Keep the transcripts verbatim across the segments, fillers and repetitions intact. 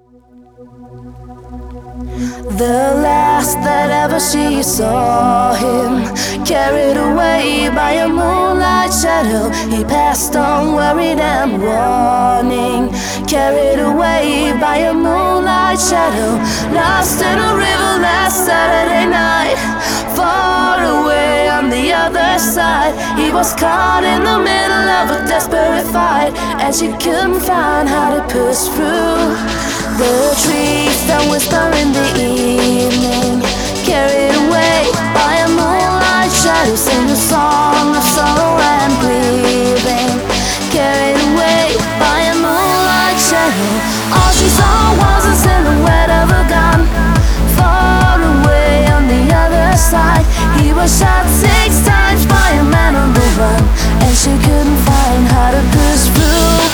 The last that ever she saw him, carried away by a moonlight shadow. He passed on worried and warning, carried away by a moonlight shadow. Lost in a river last Saturday night, far away on the other side. He was caught in the middle of a desperate fight, and she couldn't find how to push through. The trees that whisper in the evening, carried away by a moonlight shadow, sing a song of sorrow and grieving, carried away by a moonlight shadow. All she saw was a silhouette of a gun, far away on the other side. He was shot six times by a man on the run, and she couldn't find how to push through.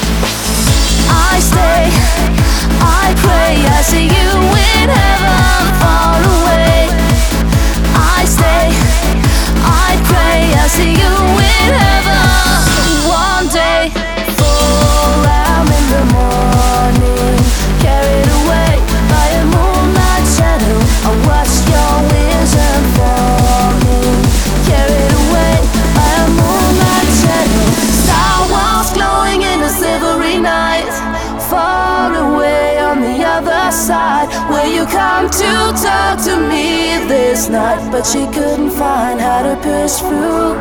I stay, I pray, I see you in heaven far away. I stay, I pray, I see you in heaven one day. Fall out in the morning, carried away by a moonlight shadow. I watch your vision falling, carried away by a moonlight shadow. Star walls glowing in a silvery night, far away on the other side. Will you come to talk to me this night? But she couldn't find how to push through.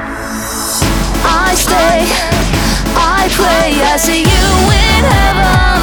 I stay, I pray, I see you in heaven